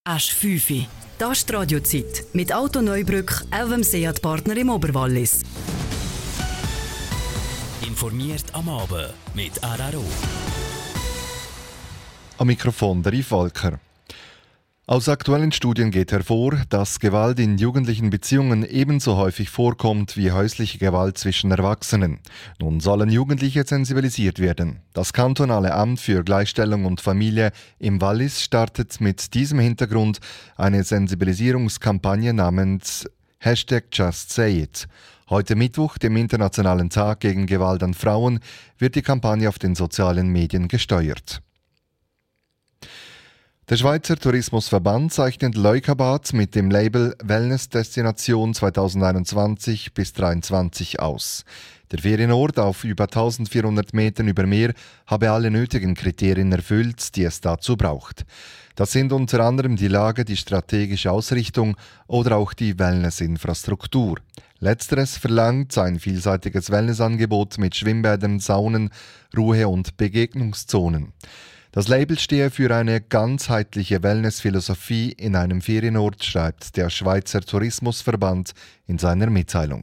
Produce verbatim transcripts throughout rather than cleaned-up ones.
Asch fünf. Das ist die Radiozeit mit Auto Neubrück, L W M Seat Partner im Oberwallis. Informiert am Abend mit A R A R O. Am Mikrofon der Yves Walker. Aus aktuellen Studien geht hervor, dass Gewalt in jugendlichen Beziehungen ebenso häufig vorkommt wie häusliche Gewalt zwischen Erwachsenen. Nun sollen Jugendliche sensibilisiert werden. Das kantonale Amt für Gleichstellung und Familie im Wallis startet mit diesem Hintergrund eine Sensibilisierungskampagne namens Hashtag Just Say It. Heute Mittwoch, dem Internationalen Tag gegen Gewalt an Frauen, wird die Kampagne auf den sozialen Medien gesteuert. Der Schweizer Tourismusverband zeichnet Leukabad mit dem Label Wellness-Destination zwanzig einundzwanzig bis dreiundzwanzig aus. Der Ferienort auf über eintausendvierhundert Metern über Meer habe alle nötigen Kriterien erfüllt, die es dazu braucht. Das sind unter anderem die Lage, die strategische Ausrichtung oder auch die Wellnessinfrastruktur. Letzteres verlangt ein vielseitiges Wellnessangebot mit Schwimmbädern, Saunen, Ruhe- und Begegnungszonen. Das Label stehe für eine ganzheitliche Wellnessphilosophie in einem Ferienort, schreibt der Schweizer Tourismusverband in seiner Mitteilung.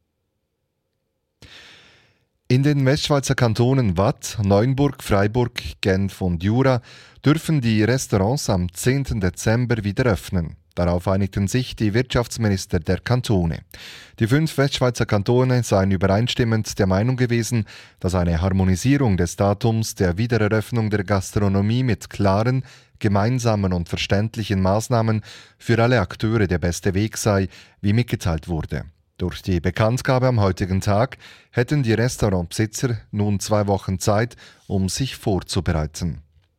In den Westschweizer Kantonen Waadt, Neuenburg, Freiburg, Genf und Jura dürfen die Restaurants am zehnten Dezember wieder öffnen. Darauf einigten sich die Wirtschaftsminister der Kantone. Die fünf Westschweizer Kantone seien übereinstimmend der Meinung gewesen, dass eine Harmonisierung des Datums der Wiedereröffnung der Gastronomie mit klaren, gemeinsamen und verständlichen Maßnahmen für alle Akteure der beste Weg sei, wie mitgeteilt wurde. Durch die Bekanntgabe am heutigen Tag hätten die Restaurantbesitzer nun zwei Wochen Zeit, um sich vorzubereiten.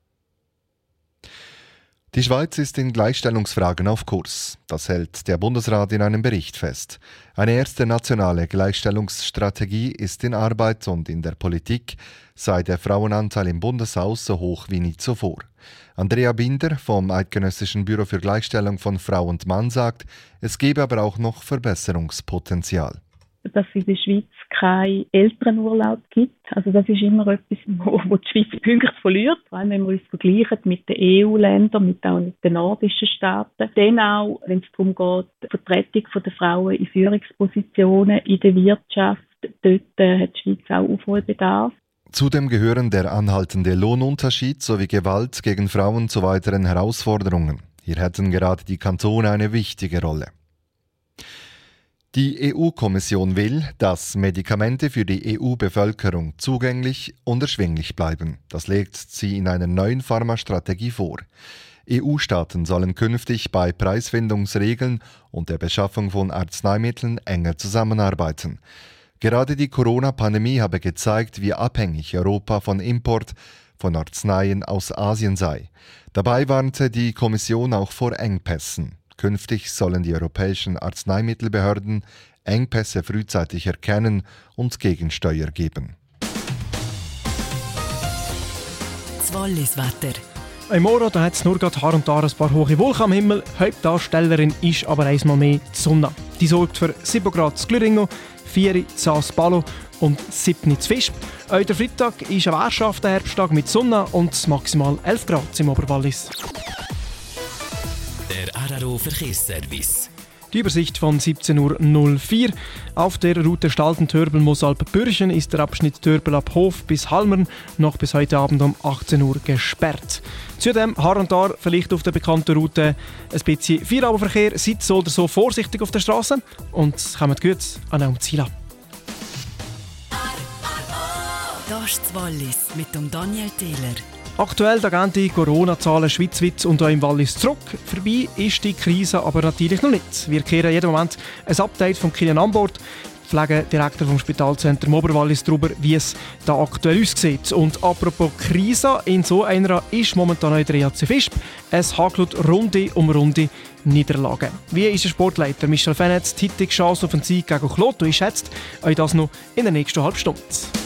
Die Schweiz ist in Gleichstellungsfragen auf Kurs. Das hält der Bundesrat in einem Bericht fest. Eine erste nationale Gleichstellungsstrategie ist in Arbeit und in der Politik sei der Frauenanteil im Bundeshaus so hoch wie nie zuvor. Andrea Binder vom Eidgenössischen Büro für Gleichstellung von Frau und Mann sagt, es gebe aber auch noch Verbesserungspotenzial. Dass es in der Schweiz keinen Elternurlaub gibt. Also das ist immer etwas, wo, wo die Schweiz Punkte verliert, vor allem wenn wir uns vergleichen mit den E U-Ländern, mit auch mit den nordischen Staaten. Dann auch, wenn es darum geht, die Vertretung der Frauen in Führungspositionen in der Wirtschaft, dort äh, hat die Schweiz auch Aufholbedarf. Zudem gehören der anhaltende Lohnunterschied sowie Gewalt gegen Frauen zu weiteren Herausforderungen. Hier hätten gerade die Kantone eine wichtige Rolle. Die E U-Kommission will, dass Medikamente für die E U-Bevölkerung zugänglich und erschwinglich bleiben. Das legt sie in einer neuen Pharmastrategie vor. E U-Staaten sollen künftig bei Preisfindungsregeln und der Beschaffung von Arzneimitteln enger zusammenarbeiten. Gerade die Corona-Pandemie habe gezeigt, wie abhängig Europa von Import von Arzneien aus Asien sei. Dabei warnte die Kommission auch vor Engpässen. Künftig sollen die europäischen Arzneimittelbehörden Engpässe frühzeitig erkennen und Gegensteuer geben. Das Wallis-Wetter. Im Morgen hat es nur gerade Haar und Haar ein paar hohe Wolken am Himmel. Hauptdarstellerin ist aber einmal mehr die Sonne. Die sorgt für sieben Grad zu Glüringo, vier in Saas-Ballo und sieben in Visp. Auch der Freitag ist ein währschafter Herbsttag mit Sonne und maximal elf Grad im Oberwallis. Der A R A R O Verkehrsservice. Die Übersicht von siebzehn Uhr null vier. Auf der Route Stalden-Törbel-Mosalp-Bürchen ist der Abschnitt Törbel ab Hof bis Halmern noch bis heute Abend um achtzehn Uhr gesperrt. Zudem Haar und Haar vielleicht auf der bekannten Route ein bisschen Feierabendverkehr. Seid so oder so vorsichtig auf der Straße und kommt gut an eurem Ziel an. Das ist das Wallis mit dem Daniel Taylor. Aktuell da gehen die Corona-Zahlen schweizweit und auch im Wallis zurück. Vorbei ist die Krise aber natürlich noch nicht. Wir kehren jeden Moment ein Update von Kilian an Bord, Pflegedirektor vom Spitalzentrum Oberwallis, darüber, wie es da aktuell aussieht. Und apropos Krise, in so einer ist momentan auch der E H C Visp. Es hakelt Runde um Runde Niederlagen. Wie ist der Sportleiter Michel Fenetz die heutige Chance auf einen Sieg gegen Kloto einschätzt? Auch das noch in der nächsten halben Stunde.